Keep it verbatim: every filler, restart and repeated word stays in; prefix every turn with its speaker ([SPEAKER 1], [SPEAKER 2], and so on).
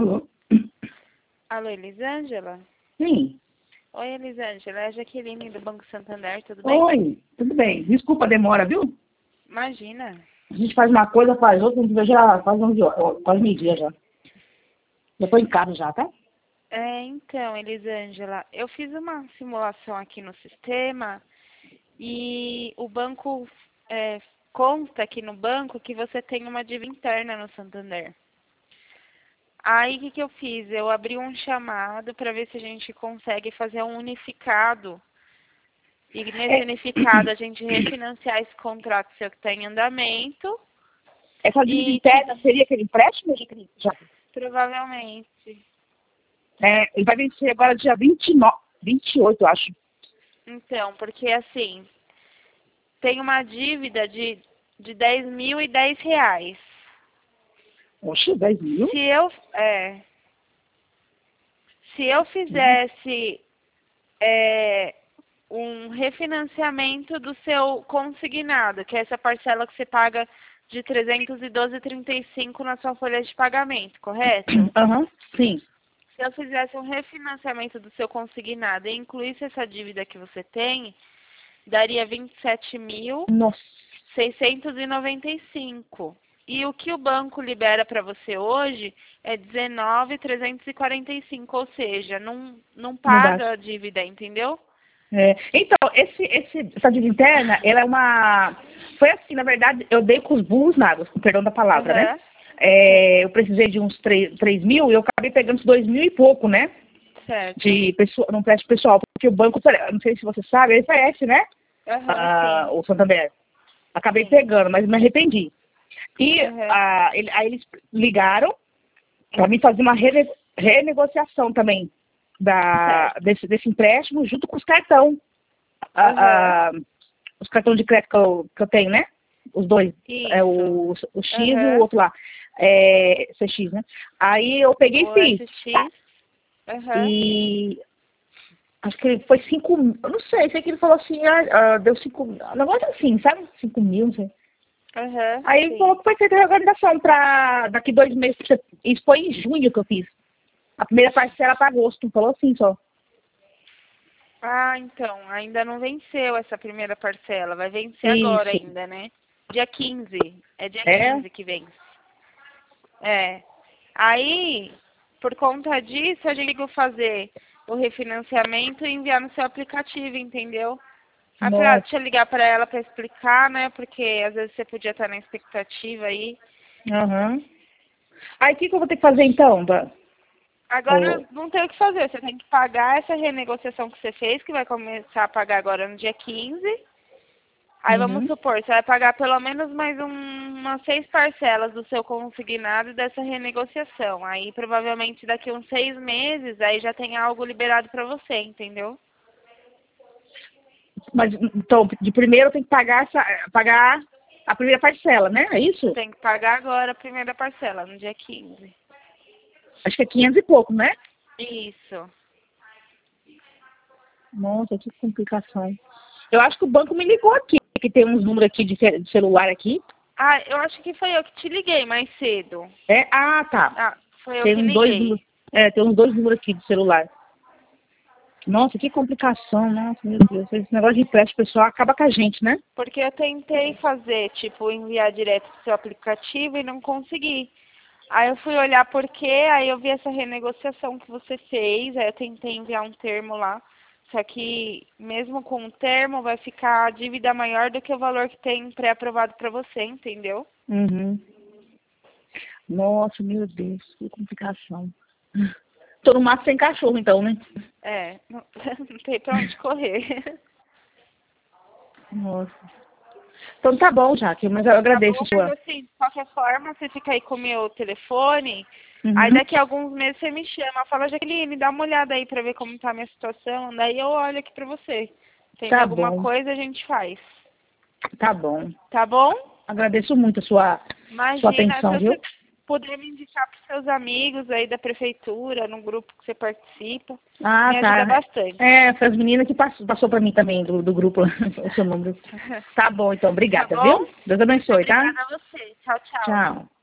[SPEAKER 1] Alô?
[SPEAKER 2] Alô, Elisângela?
[SPEAKER 1] Sim.
[SPEAKER 2] Oi, Elisângela, é a Jaqueline do Banco Santander, tudo bem?
[SPEAKER 1] Oi, tudo bem. Desculpa a demora, viu?
[SPEAKER 2] Imagina.
[SPEAKER 1] A gente faz uma coisa, faz outra, a gente já faz onze horas, quase meio-dia já. Já tô em casa já, tá?
[SPEAKER 2] É, então, Elisângela, eu fiz uma simulação aqui no sistema e o banco é, consta aqui no banco que você tem uma dívida interna no Santander. Aí, o que, que eu fiz? Eu abri um chamado para ver se a gente consegue fazer um unificado. E nesse
[SPEAKER 1] É.
[SPEAKER 2] unificado, a gente refinanciar esse contrato seu que está em andamento.
[SPEAKER 1] Essa dívida
[SPEAKER 2] E
[SPEAKER 1] interna
[SPEAKER 2] te-
[SPEAKER 1] seria aquele empréstimo? Jaqueline? Já.
[SPEAKER 2] provavelmente.
[SPEAKER 1] É, ele vai vencer agora dia vinte e nove, vinte e oito, eu acho.
[SPEAKER 2] Então, porque assim, tem uma dívida de, de dez mil e dez reais.
[SPEAKER 1] Oxe, dez mil?
[SPEAKER 2] Se eu, é, se eu fizesse é, um refinanciamento do seu consignado, que é essa parcela que você paga de trezentos e doze vírgula trinta e cinco na sua folha de pagamento, correto?
[SPEAKER 1] Aham, sim.
[SPEAKER 2] Se eu fizesse um refinanciamento do seu consignado e incluísse essa dívida que você tem, daria vinte e sete mil
[SPEAKER 1] Nossa.
[SPEAKER 2] seiscentos e noventa e cinco. E o que o banco libera para você hoje é dezenove mil trezentos e quarenta e cinco, ou seja, não, não
[SPEAKER 1] Não dá.
[SPEAKER 2] paga a dívida, entendeu?
[SPEAKER 1] É, então, esse, esse, essa dívida interna, ela é uma... Foi assim, na verdade, eu dei com os burros na água, com perdão da palavra, né?
[SPEAKER 2] Aham,
[SPEAKER 1] É, eu precisei de uns três mil e eu acabei pegando uns dois mil e pouco, né?
[SPEAKER 2] certo.
[SPEAKER 1] De pessoa, não preste pessoal, porque o banco, não sei se você sabe, ele oferece, né?
[SPEAKER 2] Aham,
[SPEAKER 1] Ah,
[SPEAKER 2] sim.
[SPEAKER 1] o Santander. Acabei
[SPEAKER 2] Sim.
[SPEAKER 1] pegando, mas me arrependi. E
[SPEAKER 2] Aham,
[SPEAKER 1] ah, ele, aí eles ligaram para mim fazer uma rene, renegociação também da,
[SPEAKER 2] certo.
[SPEAKER 1] desse, desse empréstimo junto com os cartão.
[SPEAKER 2] Aham,
[SPEAKER 1] Ah, ah, os cartões de crédito que eu, que eu tenho, né? Os dois. É
[SPEAKER 2] isso.
[SPEAKER 1] o, o X e o
[SPEAKER 2] Aham,
[SPEAKER 1] outro lá. É, C X, né? Aí eu peguei e
[SPEAKER 2] o
[SPEAKER 1] fiz.
[SPEAKER 2] S X. Aham,
[SPEAKER 1] E acho que foi cinco mil. Eu não sei, sei que ele falou assim, ah, ah, deu cinco mil. Um negócio assim, sabe? Cinco mil, não sei.
[SPEAKER 2] aham,
[SPEAKER 1] Aí ele
[SPEAKER 2] sim.
[SPEAKER 1] falou que foi feita a reorganização para daqui dois meses. Isso foi em junho que eu fiz. A primeira parcela para agosto. Falou assim só.
[SPEAKER 2] Ah, então, ainda não venceu essa primeira parcela. Vai vencer agora
[SPEAKER 1] Isso.
[SPEAKER 2] ainda, né? Dia quinze. É dia
[SPEAKER 1] É?
[SPEAKER 2] quinze que vence. É. Aí, por conta disso, a gente liga fazer o refinanciamento e enviar no seu aplicativo, entendeu? Aí eu falei, ah,
[SPEAKER 1] Nossa.
[SPEAKER 2] deixa eu ligar pra ela pra explicar, né? Porque às vezes você podia estar na expectativa aí.
[SPEAKER 1] Aham. Aí o que, que eu vou ter que fazer então, Dan?
[SPEAKER 2] Agora
[SPEAKER 1] Oh.
[SPEAKER 2] não tem o que fazer, você tem que pagar essa renegociação que você fez, que vai começar a pagar agora no dia quinze. Aí vamos
[SPEAKER 1] Uhum.
[SPEAKER 2] supor, você vai pagar pelo menos mais um, umas seis parcelas do seu consignado dessa renegociação. Aí provavelmente daqui uns seis meses, aí já tem algo liberado pra você, entendeu?
[SPEAKER 1] Mas então, de primeiro eu tenho que pagar, essa, pagar a primeira parcela, né? É
[SPEAKER 2] Você
[SPEAKER 1] isso?
[SPEAKER 2] tem que pagar agora a primeira parcela, no dia quinze.
[SPEAKER 1] Acho que é quinhentos e pouco, né?
[SPEAKER 2] Isso.
[SPEAKER 1] Nossa, que complicação. Eu acho que o banco me ligou aqui, que tem uns números aqui de, ce- de celular aqui.
[SPEAKER 2] Ah, eu acho que foi eu que te liguei mais cedo.
[SPEAKER 1] É, ah, tá.
[SPEAKER 2] Ah, foi eu
[SPEAKER 1] Tem
[SPEAKER 2] que
[SPEAKER 1] uns dois
[SPEAKER 2] liguei.
[SPEAKER 1] números, é, tem uns dois números aqui de celular. Nossa, que complicação, nossa, meu Deus. Esse negócio de empréstimo pessoal acaba com a gente, né?
[SPEAKER 2] Porque eu tentei fazer, tipo, enviar direto pro seu aplicativo e não consegui. Aí eu fui olhar por quê, aí eu vi essa renegociação que você fez, aí eu tentei enviar um termo lá. Só que mesmo com o termo vai ficar a dívida maior do que o valor que tem pré-aprovado para você, entendeu?
[SPEAKER 1] Uhum. Nossa, meu Deus, que complicação. Tô no mato sem cachorro, então, né?
[SPEAKER 2] É, não, não tem pra onde correr.
[SPEAKER 1] Nossa. Então tá bom, Jaque, mas eu
[SPEAKER 2] Tá
[SPEAKER 1] agradeço
[SPEAKER 2] bom?
[SPEAKER 1] a
[SPEAKER 2] Mas
[SPEAKER 1] sua.
[SPEAKER 2] assim, de qualquer forma, você fica aí com o meu telefone, aí
[SPEAKER 1] Uhum.
[SPEAKER 2] daqui a alguns meses você me chama, fala, Jaqueline, dá uma olhada aí pra ver como tá a minha situação, daí eu olho aqui pra você. Tendo
[SPEAKER 1] Tá
[SPEAKER 2] alguma
[SPEAKER 1] bom,
[SPEAKER 2] coisa, a gente faz.
[SPEAKER 1] tá bom.
[SPEAKER 2] Tá bom?
[SPEAKER 1] Agradeço muito a sua, sua
[SPEAKER 2] Imagina, se
[SPEAKER 1] atenção,
[SPEAKER 2] você
[SPEAKER 1] viu?
[SPEAKER 2] puder me indicar pros seus amigos aí da prefeitura, no grupo que você participa,
[SPEAKER 1] Ah,
[SPEAKER 2] me ajuda
[SPEAKER 1] tá.
[SPEAKER 2] bastante.
[SPEAKER 1] É, foi as meninas que passou, passou pra mim também, do, do grupo, o seu número. Tá bom, então,
[SPEAKER 2] Tá
[SPEAKER 1] obrigada,
[SPEAKER 2] bom?
[SPEAKER 1] viu? Deus abençoe, tá?
[SPEAKER 2] Obrigada a você. Tchau, tchau.
[SPEAKER 1] Tchau.